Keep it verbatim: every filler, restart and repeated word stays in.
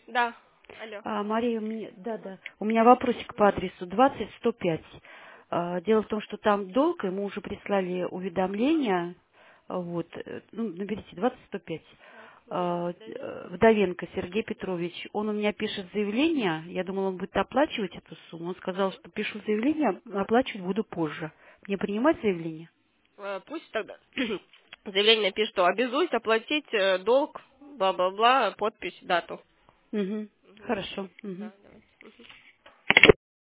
Да. Алло. А, Мария, у меня, да, да. У меня вопросик по адресу двадцать сто пять. А, дело в том, что там долг, ему уже прислали уведомление. А, Вот, э, ну, наберите двадцать сто пять. Так, А, Вдовенко. э, Вдовенко Сергей Петрович. Он у меня пишет заявление. Я думала, он будет оплачивать эту сумму. Он сказал, что пишу заявление, оплачивать буду позже. Мне принимать заявление? Э, Пусть тогда заявление напишет, что обязуюсь оплатить э, долг, бла-бла-бла, подпись, дату. Угу. Мгм. Хорошо. Мгм. Да.